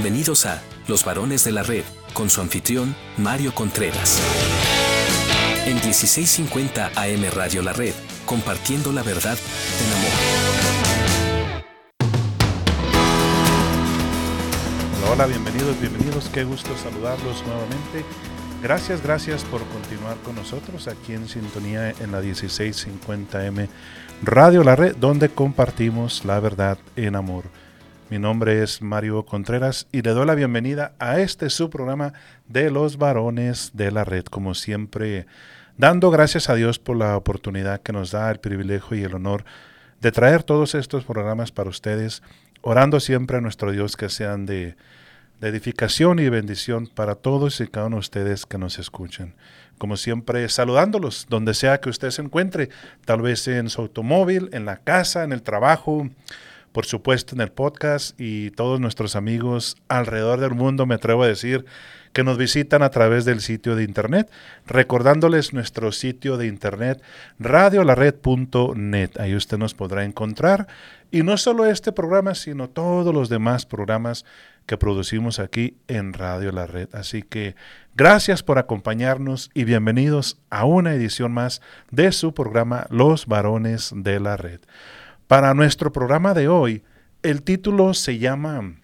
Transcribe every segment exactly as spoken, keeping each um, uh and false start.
Bienvenidos a Los Varones de la Red, con su anfitrión, Mario Contreras. En dieciséis cincuenta A M Radio La Red, compartiendo la verdad en amor. Hola, hola, bienvenidos, bienvenidos. Qué gusto saludarlos nuevamente. Gracias, gracias por continuar con nosotros aquí en sintonía en la dieciséis cincuenta A M Radio La Red, donde compartimos la verdad en amor. Mi nombre es Mario Contreras y le doy la bienvenida a este su programa de Los Varones de la Red. Como siempre, dando gracias a Dios por la oportunidad que nos da, el privilegio y el honor de traer todos estos programas para ustedes, orando siempre a nuestro Dios que sean de, de edificación y bendición para todos y cada uno de ustedes que nos escuchan. Como siempre, saludándolos donde sea que usted se encuentre, tal vez en su automóvil, en la casa, en el trabajo, por supuesto en el podcast, y todos nuestros amigos alrededor del mundo, me atrevo a decir, que nos visitan a través del sitio de internet, recordándoles nuestro sitio de internet radio la red punto net. Ahí usted nos podrá encontrar, y no solo este programa, sino todos los demás programas que producimos aquí en Radio La Red. Así que gracias por acompañarnos y bienvenidos a una edición más de su programa Los Varones de la Red. Para nuestro programa de hoy, el título se llama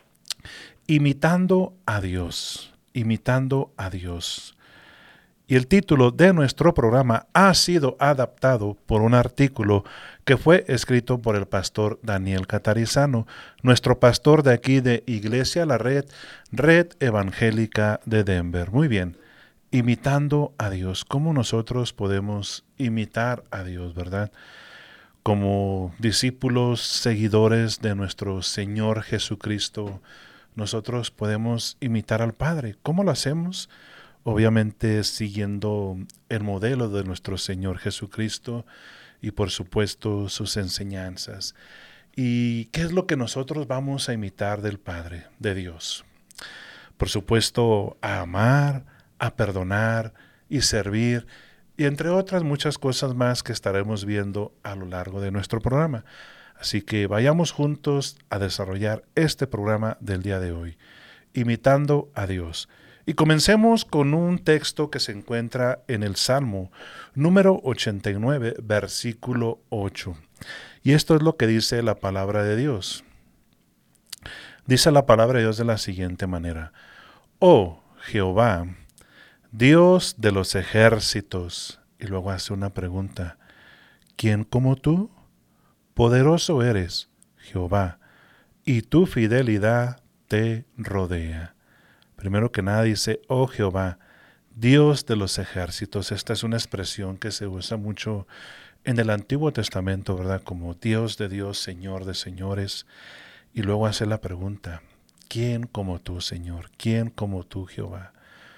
Imitando a Dios, imitando a Dios. Y el título de nuestro programa ha sido adaptado por un artículo que fue escrito por el pastor Daniel Catarizano, nuestro pastor de aquí de Iglesia La Red, Red Evangélica de Denver. Muy bien, imitando a Dios. ¿Cómo nosotros podemos imitar a Dios, verdad? Como discípulos, seguidores de nuestro Señor Jesucristo, nosotros podemos imitar al Padre. ¿Cómo lo hacemos? Obviamente siguiendo el modelo de nuestro Señor Jesucristo y por supuesto sus enseñanzas. ¿Y qué es lo que nosotros vamos a imitar del Padre, de Dios? Por supuesto, a amar, a perdonar y servir, y entre otras muchas cosas más que estaremos viendo a lo largo de nuestro programa. Así que vayamos juntos a desarrollar este programa del día de hoy, imitando a Dios. Y comencemos con un texto que se encuentra en el Salmo número ochenta y nueve, versículo ocho. Y esto es lo que dice la palabra de Dios. Dice la palabra de Dios de la siguiente manera: Oh Jehová, Dios de los ejércitos. Y luego hace una pregunta: ¿quién como tú? Poderoso eres, Jehová, y tu fidelidad te rodea. Primero que nada dice, oh Jehová, Dios de los ejércitos. Esta es una expresión que se usa mucho en el Antiguo Testamento, ¿verdad? Como Dios de Dios, Señor de señores. Y luego hace la pregunta, ¿quién como tú, Señor? ¿Quién como tú, Jehová?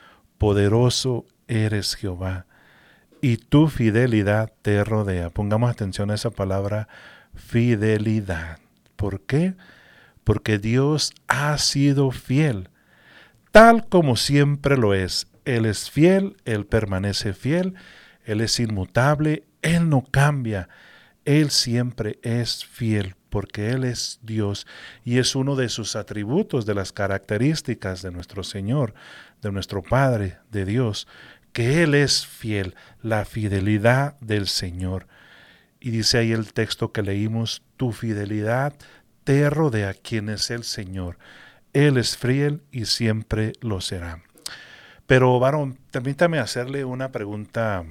Poderoso eres, Jehová, y tu fidelidad te rodea. Pongamos atención a esa palabra, fidelidad. ¿Por qué? Porque Dios ha sido fiel, tal como siempre lo es. Él es fiel, Él permanece fiel, Él es inmutable, Él no cambia, Él siempre es fiel, porque Él es Dios y es uno de sus atributos, de las características de nuestro Señor, de nuestro Padre, de Dios, que Él es fiel, la fidelidad del Señor. Y dice ahí el texto que leímos, tu fidelidad te rodea. ¿Quién es el Señor? Él es fiel y siempre lo será. Pero, varón, permítame hacerle una pregunta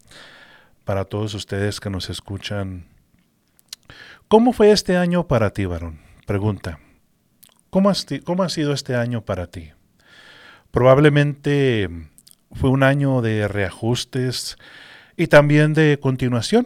para todos ustedes que nos escuchan. ¿Cómo fue este año para ti, varón? Pregunta. ¿Cómo, has, ¿Cómo ha sido este año para ti? Probablemente fue un año de reajustes y también de continuación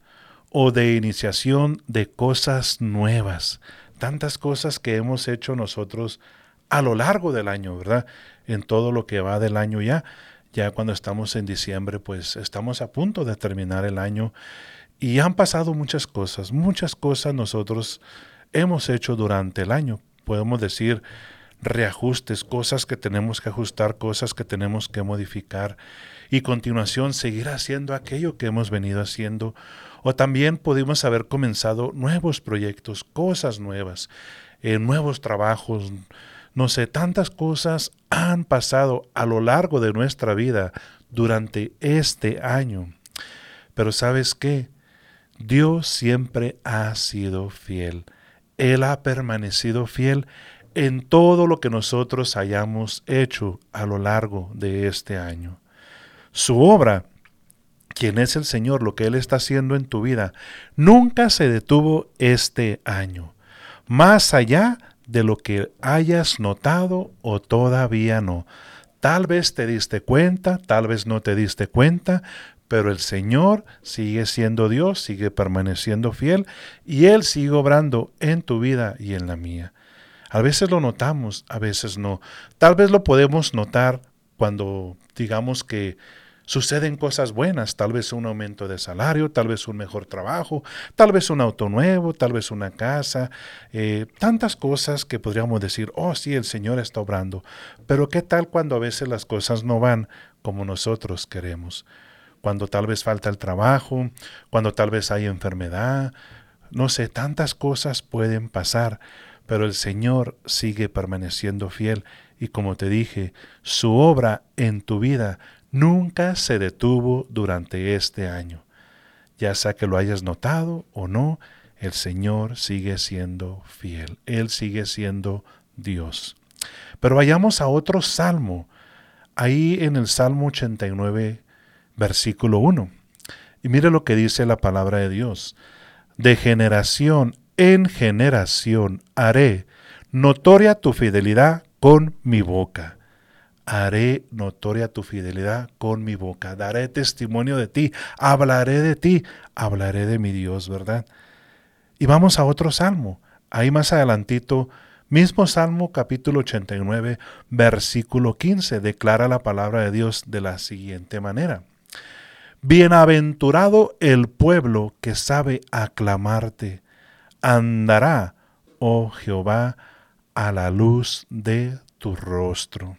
o de iniciación de cosas nuevas. Tantas cosas que hemos hecho nosotros a lo largo del año, ¿verdad? En todo lo que va del año ya. Ya cuando estamos en diciembre, pues estamos a punto de terminar el año y han pasado muchas cosas. Muchas cosas nosotros hemos hecho durante el año. Podemos decir reajustes, cosas que tenemos que ajustar, cosas que tenemos que modificar y a continuación seguir haciendo aquello que hemos venido haciendo. O también pudimos haber comenzado nuevos proyectos, cosas nuevas, eh, nuevos trabajos, No sé, tantas cosas han pasado a lo largo de nuestra vida durante este año. Pero ¿sabes qué? Dios siempre ha sido fiel. Él ha permanecido fiel en todo lo que nosotros hayamos hecho a lo largo de este año. Su obra, quien es el Señor, lo que Él está haciendo en tu vida, nunca se detuvo este año, más allá de lo que hayas notado o todavía no. Tal vez te diste cuenta, tal vez no te diste cuenta, pero el Señor sigue siendo Dios, sigue permaneciendo fiel y Él sigue obrando en tu vida y en la mía. A veces lo notamos, a veces no. Tal vez lo podemos notar cuando digamos que suceden cosas buenas, tal vez un aumento de salario, tal vez un mejor trabajo, tal vez un auto nuevo, tal vez una casa, eh, tantas cosas que podríamos decir, oh sí, el Señor está obrando. Pero ¿qué tal cuando a veces las cosas no van como nosotros queremos? Cuando tal vez falta el trabajo, cuando tal vez hay enfermedad, no sé, tantas cosas pueden pasar, pero el Señor sigue permaneciendo fiel y como te dije, su obra en tu vida nunca se detuvo durante este año. Ya sea que lo hayas notado o no, el Señor sigue siendo fiel. Él sigue siendo Dios. Pero vayamos a otro salmo. Ahí en el Salmo ochenta y nueve, versículo uno. Y mire lo que dice la palabra de Dios. De generación en generación haré notoria tu fidelidad con mi boca. Haré notoria tu fidelidad con mi boca. Daré testimonio de ti. Hablaré de ti. Hablaré de mi Dios, ¿verdad? Y vamos a otro salmo. Ahí más adelantito, mismo Salmo capítulo ochenta y nueve, versículo quince, declara la palabra de Dios de la siguiente manera. Bienaventurado el pueblo que sabe aclamarte. Andará, oh Jehová, a la luz de tu rostro.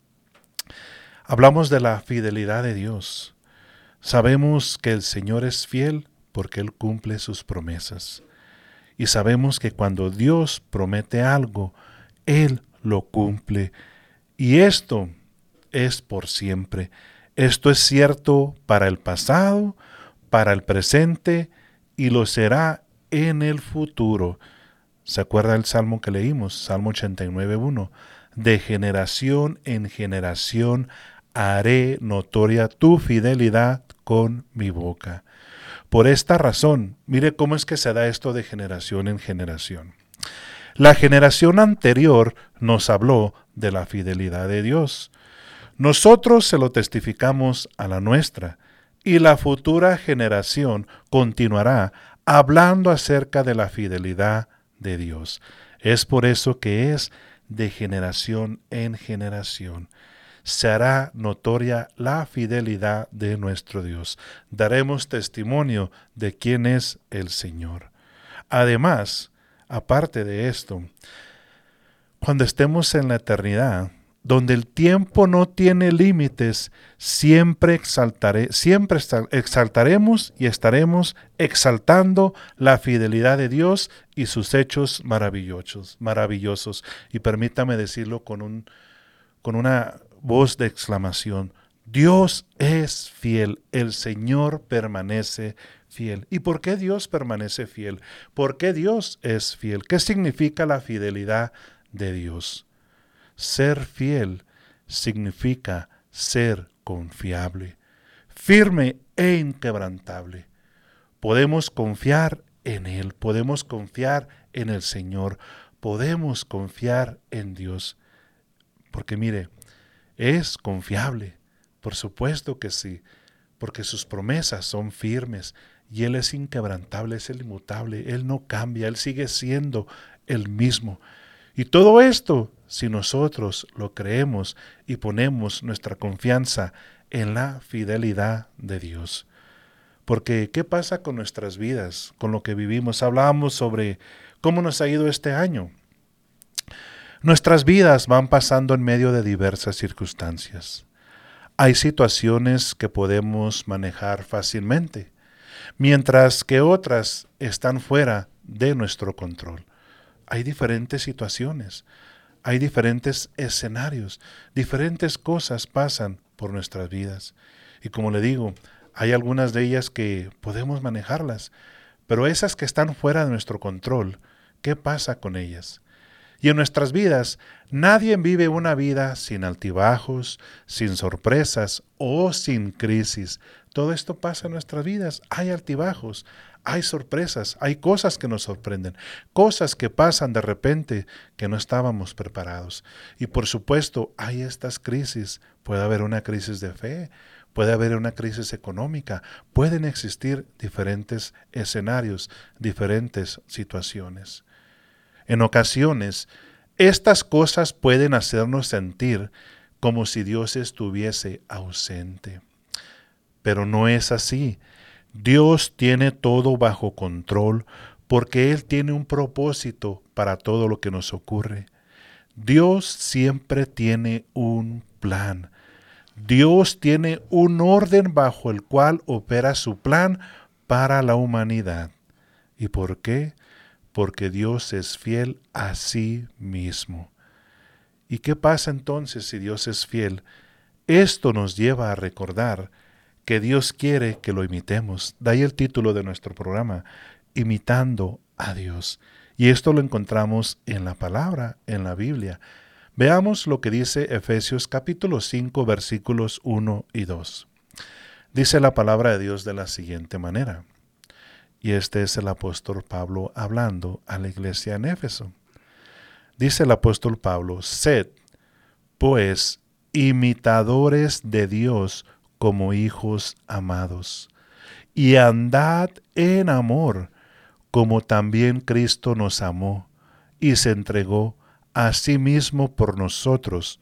Hablamos de la fidelidad de Dios. Sabemos que el Señor es fiel porque Él cumple sus promesas. Y sabemos que cuando Dios promete algo, Él lo cumple. Y esto es por siempre. Esto es cierto para el pasado, para el presente y lo será en el futuro. ¿Se acuerda el salmo que leímos? Salmo ochenta y nueve, uno. De generación en generación haré notoria tu fidelidad con mi boca. Por esta razón, mire cómo es que se da esto de generación en generación. La generación anterior nos habló de la fidelidad de Dios. Nosotros se lo testificamos a la nuestra y la futura generación continuará hablando acerca de la fidelidad de Dios. Es por eso que es de generación en generación. Se hará notoria la fidelidad de nuestro Dios. Daremos testimonio de quién es el Señor. Además, aparte de esto, cuando estemos en la eternidad, donde el tiempo no tiene límites, siempre exaltaré, siempre exaltaremos y estaremos exaltando la fidelidad de Dios y sus hechos maravillosos, maravillosos. Y permítame decirlo con un, con una voz de exclamación. Dios es fiel, el Señor permanece fiel. ¿Y por qué Dios permanece fiel? ¿Por qué Dios es fiel? ¿Qué significa la fidelidad de Dios? Ser fiel significa ser confiable, firme e inquebrantable. Podemos confiar en Él, podemos confiar en el Señor, podemos confiar en Dios. Porque mire, es confiable, por supuesto que sí, porque sus promesas son firmes y Él es inquebrantable, es el inmutable, Él no cambia, Él sigue siendo el mismo. Y todo esto, si nosotros lo creemos y ponemos nuestra confianza en la fidelidad de Dios. Porque, ¿qué pasa con nuestras vidas, con lo que vivimos? Hablábamos sobre cómo nos ha ido este año. Nuestras vidas van pasando en medio de diversas circunstancias. Hay situaciones que podemos manejar fácilmente, mientras que otras están fuera de nuestro control. Hay diferentes situaciones. hay diferentes escenarios, diferentes cosas pasan por nuestras vidas. Y como le digo, hay algunas de ellas que podemos manejarlas, pero esas que están fuera de nuestro control, ¿qué pasa con ellas? Y en nuestras vidas, nadie vive una vida sin altibajos, sin sorpresas o sin crisis. Todo esto pasa en nuestras vidas. Hay altibajos, hay sorpresas, hay cosas que nos sorprenden, cosas que pasan de repente que no estábamos preparados. Y por supuesto, hay estas crisis. Puede haber una crisis de fe, puede haber una crisis económica, pueden existir diferentes escenarios, diferentes situaciones. En ocasiones, estas cosas pueden hacernos sentir como si Dios estuviese ausente. Pero no es así. Dios tiene todo bajo control porque Él tiene un propósito para todo lo que nos ocurre. Dios siempre tiene un plan. Dios tiene un orden bajo el cual opera su plan para la humanidad. ¿Y por qué? Porque Dios es fiel a sí mismo. ¿Y qué pasa entonces si Dios es fiel? Esto nos lleva a recordar que Dios quiere que lo imitemos. De ahí el título de nuestro programa, Imitando a Dios. Y esto lo encontramos en la palabra, en la Biblia. Veamos lo que dice Efesios capítulo cinco, versículos uno y dos. Dice la palabra de Dios de la siguiente manera. Y este es el apóstol Pablo hablando a la iglesia en Éfeso. Dice el apóstol Pablo, sed, pues, imitadores de Dios como hijos amados, y andad en amor, como también Cristo nos amó, y se entregó a sí mismo por nosotros,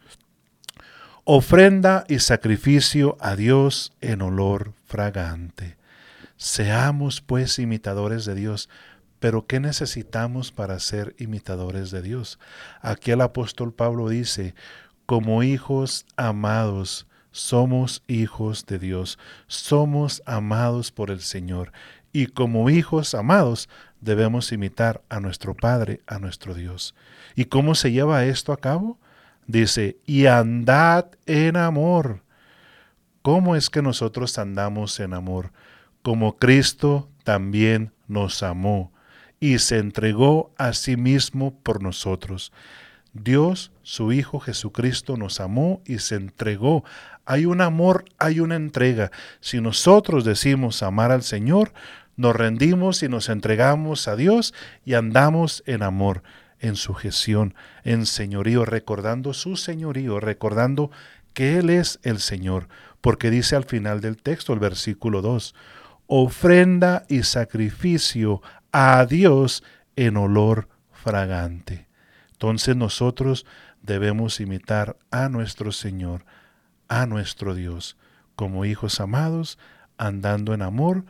ofrenda y sacrificio a Dios en olor fragante. Seamos pues imitadores de Dios. Pero ¿qué necesitamos para ser imitadores de Dios? Aquí el apóstol Pablo dice, como hijos amados, somos hijos de Dios, somos amados por el Señor. Y como hijos amados debemos imitar a nuestro Padre, a nuestro Dios. ¿Y cómo se lleva esto a cabo? Dice, y andad en amor. ¿Cómo es que nosotros andamos en amor? Como Cristo también nos amó y se entregó a sí mismo por nosotros. Dios, su Hijo Jesucristo, nos amó y se entregó. Hay un amor, hay una entrega. Si nosotros decimos amar al Señor, nos rendimos y nos entregamos a Dios y andamos en amor, en sujeción, en señorío, recordando su señorío, recordando que Él es el Señor. Porque dice al final del texto, el versículo dos, ofrenda y sacrificio a Dios en olor fragante. Entonces nosotros debemos imitar a nuestro Señor, a nuestro Dios, como hijos amados, andando en amor,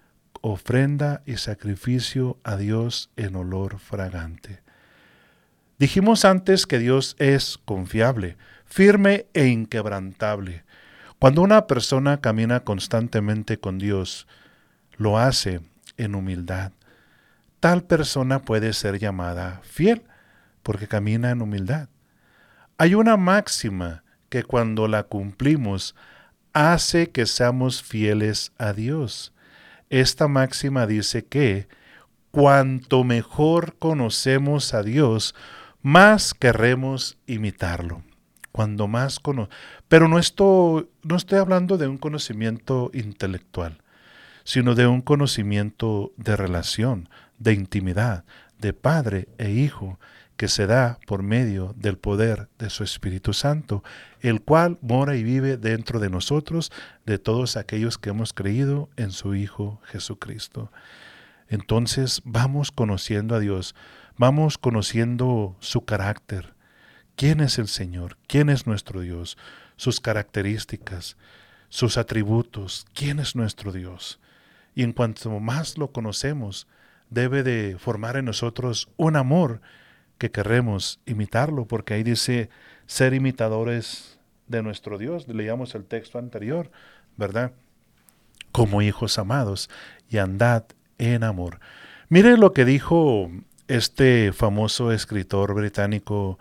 ofrenda y sacrificio a Dios en olor fragante. Dijimos antes que Dios es confiable, firme e inquebrantable. Cuando una persona camina constantemente con Dios, lo hace en humildad. Tal persona puede ser llamada fiel porque camina en humildad. Hay una máxima que cuando la cumplimos hace que seamos fieles a Dios. Esta máxima dice que cuanto mejor conocemos a Dios, más querremos imitarlo. Cuando más cono- Pero no estoy, no estoy hablando de un conocimiento intelectual, sino de un conocimiento de relación, de intimidad, de padre e hijo, que se da por medio del poder de su Espíritu Santo, el cual mora y vive dentro de nosotros, de todos aquellos que hemos creído en su Hijo Jesucristo. Entonces vamos conociendo a Dios, vamos conociendo su carácter, quién es el Señor, quién es nuestro Dios, sus características, sus atributos, quién es nuestro Dios. Y en cuanto más lo conocemos, debe de formar en nosotros un amor que queremos imitarlo, porque ahí dice ser imitadores de nuestro Dios. Leíamos el texto anterior, ¿verdad? Como hijos amados, y andad en amor. Mire lo que dijo este famoso escritor británico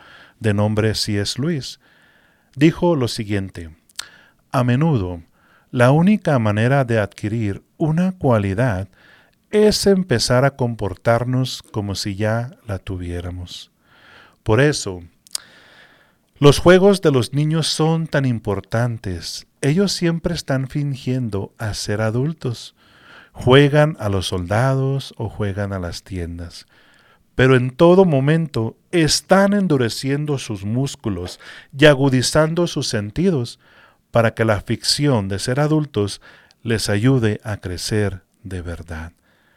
de nombre C S Lewis, dijo lo siguiente: a menudo, la única manera de adquirir una cualidad es empezar a comportarnos como si ya la tuviéramos. Por eso, los juegos de los niños son tan importantes. Ellos siempre están fingiendo a ser adultos. Juegan a los soldados o juegan a las tiendas. Pero en todo momento están endureciendo sus músculos y agudizando sus sentidos para que la ficción de ser adultos les ayude a crecer de verdad.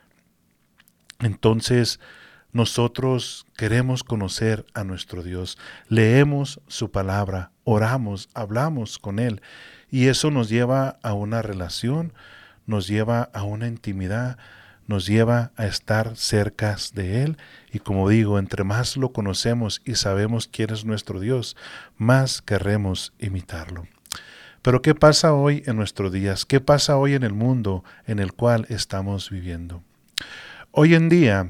Entonces, nosotros queremos conocer a nuestro Dios, leemos su palabra, oramos, hablamos con Él, y eso nos lleva a una relación, nos lleva a una intimidad, nos lleva a estar cerca de Él, y como digo, entre más lo conocemos y sabemos quién es nuestro Dios, más querremos imitarlo. Pero ¿qué pasa hoy en nuestros días? ¿Qué pasa hoy en el mundo en el cual estamos viviendo? Hoy en día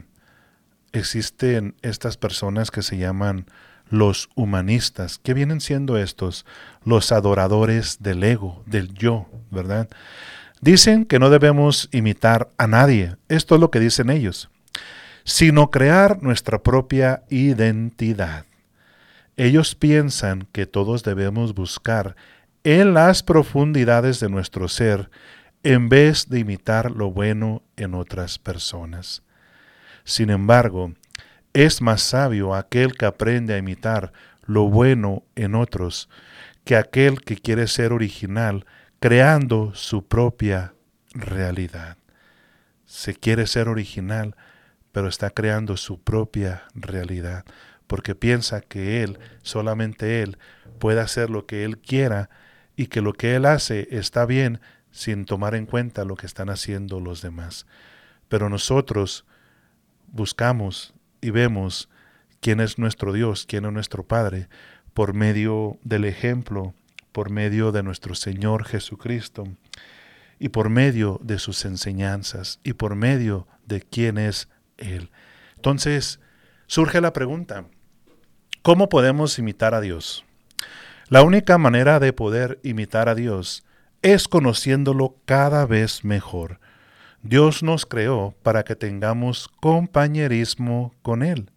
existen estas personas que se llaman los humanistas. ¿Qué vienen siendo estos? Los adoradores del ego, del yo, ¿verdad? Dicen que no debemos imitar a nadie, esto es lo que dicen ellos, sino crear nuestra propia identidad. Ellos piensan que todos debemos buscar en las profundidades de nuestro ser en vez de imitar lo bueno en otras personas. Sin embargo, es más sabio aquel que aprende a imitar lo bueno en otros que aquel que quiere ser original creando su propia realidad. Se quiere ser original, pero está creando su propia realidad, porque piensa que él, solamente él, puede hacer lo que él quiera y que lo que él hace está bien sin tomar en cuenta lo que están haciendo los demás. Pero nosotros buscamos y vemos quién es nuestro Dios, quién es nuestro Padre, por medio del ejemplo, por medio de nuestro Señor Jesucristo, y por medio de sus enseñanzas, y por medio de quién es Él. Entonces, surge la pregunta, ¿cómo podemos imitar a Dios? La única manera de poder imitar a Dios es conociéndolo cada vez mejor. Dios nos creó para que tengamos compañerismo con Él.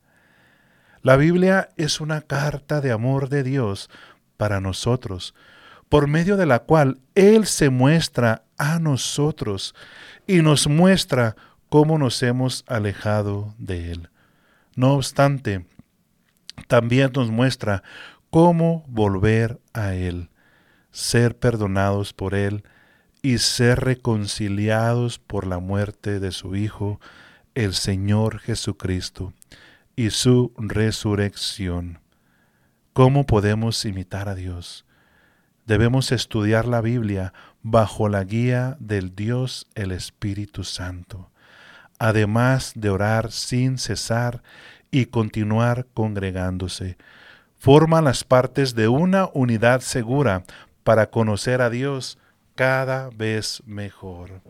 La Biblia es una carta de amor de Dios para nosotros, por medio de la cual Él se muestra a nosotros y nos muestra cómo nos hemos alejado de Él. No obstante, también nos muestra cómo volver a Él, ser perdonados por Él y ser reconciliados por la muerte de su Hijo, el Señor Jesucristo, y su resurrección. ¿Cómo podemos imitar a Dios? Debemos estudiar la Biblia bajo la guía del Dios el Espíritu Santo, además de orar sin cesar y continuar congregándose. Forman las partes de una unidad segura para conocer a Dios cada vez mejor.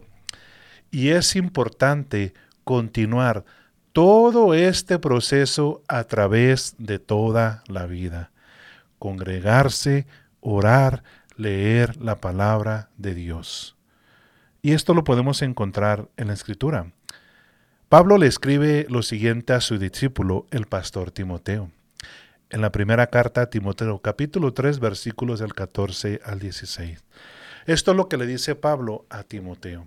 Y es importante continuar todo este proceso a través de toda la vida. Congregarse, orar, leer la palabra de Dios. Y esto lo podemos encontrar en la Escritura. Pablo le escribe lo siguiente a su discípulo, el pastor Timoteo. En la primera carta a Timoteo, capítulo tres, versículos del catorce al dieciséis. Esto es lo que le dice Pablo a Timoteo.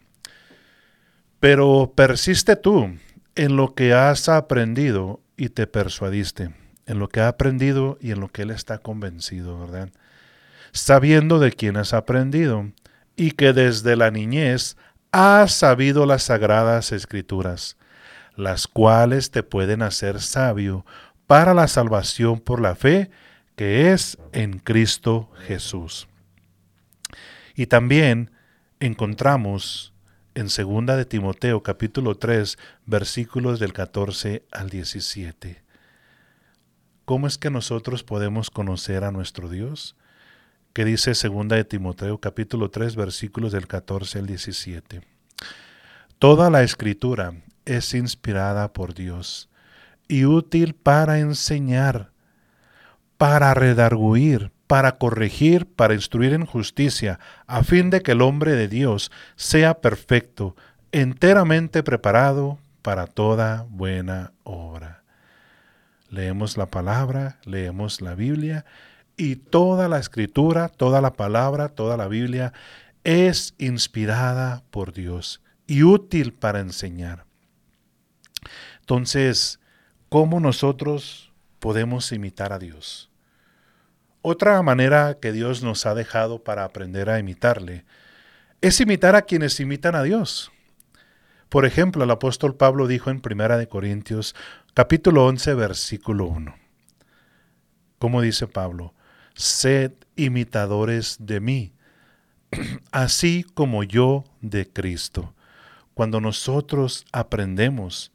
Pero persiste tú en lo que has aprendido y te persuadiste, en lo que ha aprendido y en lo que él está convencido, ¿verdad? Sabiendo de quién has aprendido y que desde la niñez has sabido las sagradas escrituras, las cuales te pueden hacer sabio para la salvación por la fe que es en Cristo Jesús. Y también encontramos en segunda de Timoteo capítulo tres versículos del catorce al diecisiete. ¿Cómo es que nosotros podemos conocer a nuestro Dios? Que dice segunda de Timoteo capítulo tres versículos del catorce al diecisiete. Toda la escritura es inspirada por Dios y útil para enseñar, para redarguir, para corregir, para instruir en justicia, a fin de que el hombre de Dios sea perfecto, enteramente preparado para toda buena obra. Leemos la palabra, leemos la Biblia, y toda la escritura, toda la palabra, toda la Biblia es inspirada por Dios y útil para enseñar. Entonces, ¿cómo nosotros podemos imitar a Dios? Otra manera que Dios nos ha dejado para aprender a imitarle es imitar a quienes imitan a Dios. Por ejemplo, el apóstol Pablo dijo en Primera de Corintios, capítulo once, versículo uno. ¿Cómo dice Pablo? Sed imitadores de mí, así como yo de Cristo. Cuando nosotros aprendemos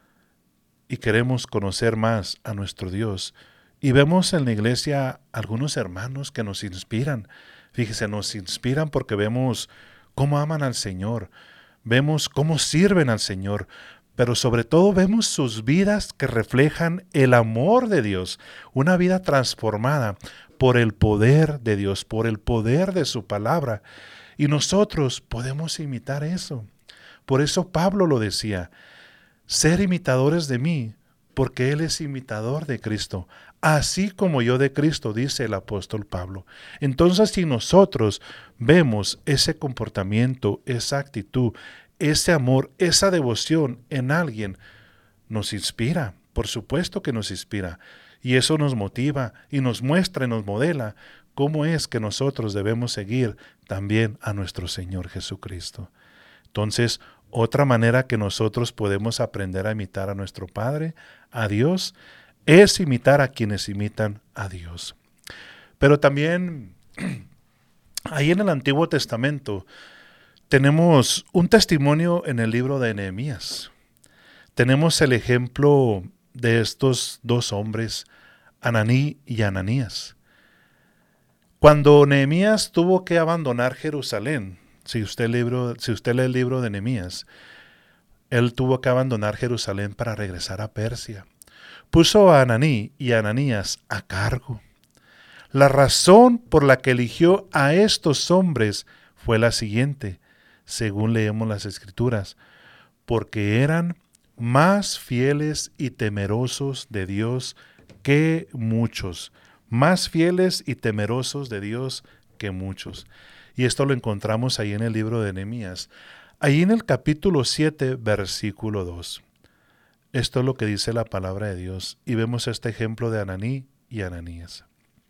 y queremos conocer más a nuestro Dios, y vemos en la iglesia algunos hermanos que nos inspiran. Fíjese, nos inspiran porque vemos cómo aman al Señor, vemos cómo sirven al Señor, pero sobre todo vemos sus vidas que reflejan el amor de Dios, una vida transformada por el poder de Dios, por el poder de su palabra. Y nosotros podemos imitar eso. Por eso Pablo lo decía, ser imitadores de mí, porque Él es imitador de Cristo, así como yo de Cristo, dice el apóstol Pablo. Entonces, si nosotros vemos ese comportamiento, esa actitud, ese amor, esa devoción en alguien, nos inspira, por supuesto que nos inspira, y eso nos motiva y nos muestra y nos modela cómo es que nosotros debemos seguir también a nuestro Señor Jesucristo. Entonces, otra manera que nosotros podemos aprender a imitar a nuestro Padre, a Dios, es imitar a quienes imitan a Dios. Pero también, ahí en el Antiguo Testamento, tenemos un testimonio en el libro de Nehemías. Tenemos el ejemplo de estos dos hombres, Ananí y Ananías. Cuando Nehemías tuvo que abandonar Jerusalén, si usted, libro, si usted lee el libro de Nehemías, él tuvo que abandonar Jerusalén para regresar a Persia. Puso a Ananí y a Ananías a cargo. La razón por la que eligió a estos hombres fue la siguiente, según leemos las Escrituras, porque eran más fieles y temerosos de Dios que muchos, más fieles y temerosos de Dios que muchos. Y esto lo encontramos ahí en el libro de Nehemías, ahí en el capítulo siete, versículo dos. Esto es lo que dice la palabra de Dios, y vemos este ejemplo de Ananí y Ananías.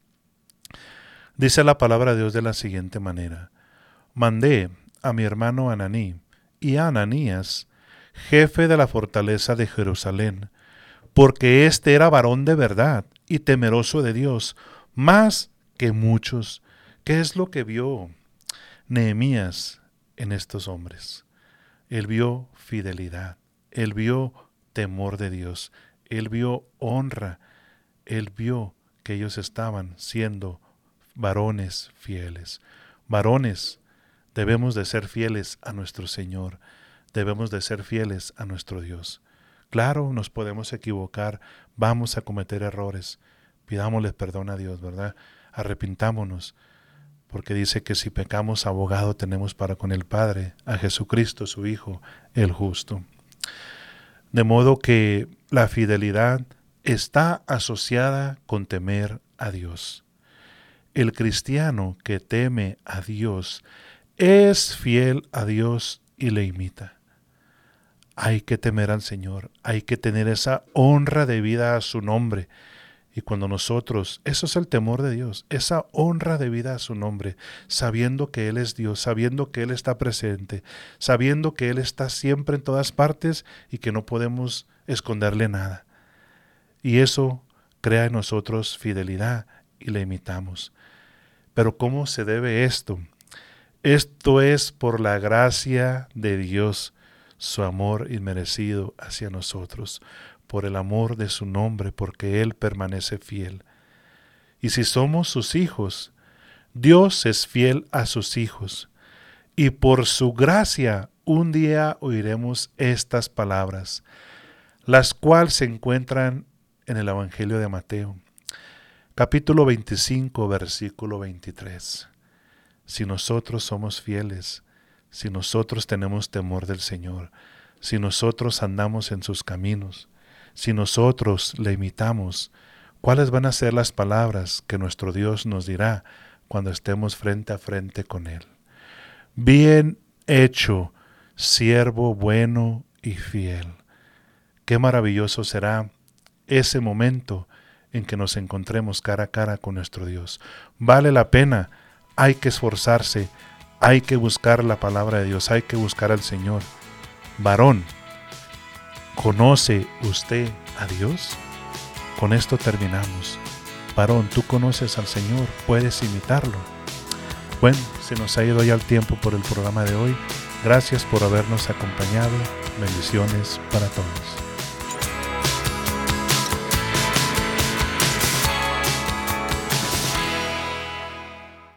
Dice la palabra de Dios de la siguiente manera: mandé a mi hermano Ananí y a Ananías, jefe de la fortaleza de Jerusalén, porque éste era varón de verdad y temeroso de Dios, más que muchos. ¿Qué es lo que vio Nehemías en estos hombres? Él vio fidelidad, él vio temor de Dios, él vio honra, él vio que ellos estaban siendo varones fieles. Varones, debemos de ser fieles a nuestro Señor, debemos de ser fieles a nuestro Dios. Claro, nos podemos equivocar, vamos a cometer errores, pidámosle perdón a Dios, ¿verdad? Arrepintámonos, porque dice que si pecamos, abogado tenemos para con el Padre, a Jesucristo, su Hijo, el justo. De modo que la fidelidad está asociada con temer a Dios. El cristiano que teme a Dios es fiel a Dios y le imita. Hay que temer al Señor, hay que tener esa honra debida a su nombre. Y cuando nosotros, eso es el temor de Dios, esa honra debida a su nombre, sabiendo que Él es Dios, sabiendo que Él está presente, sabiendo que Él está siempre en todas partes y que no podemos esconderle nada. Y eso crea en nosotros fidelidad y le imitamos. Pero ¿cómo se debe esto? Esto es por la gracia de Dios, su amor inmerecido hacia nosotros, por el amor de su nombre, porque Él permanece fiel. Y si somos sus hijos, Dios es fiel a sus hijos. Y por su gracia un día oiremos estas palabras, las cuales se encuentran en el Evangelio de Mateo. capítulo veinticinco, versículo veintitrés. Si nosotros somos fieles, si nosotros tenemos temor del Señor, si nosotros andamos en sus caminos, si nosotros le imitamos, ¿cuáles van a ser las palabras que nuestro Dios nos dirá cuando estemos frente a frente con Él? Bien hecho, siervo bueno y fiel. Qué maravilloso será ese momento en que nos encontremos cara a cara con nuestro Dios. Vale la pena, hay que esforzarse, hay que buscar la palabra de Dios, hay que buscar al Señor. Varón, ¿conoce usted a Dios? Con esto terminamos. Varón, ¿tú conoces al Señor? ¿Puedes imitarlo? Bueno, se nos ha ido ya el tiempo por el programa de hoy. Gracias por habernos acompañado. Bendiciones para todos.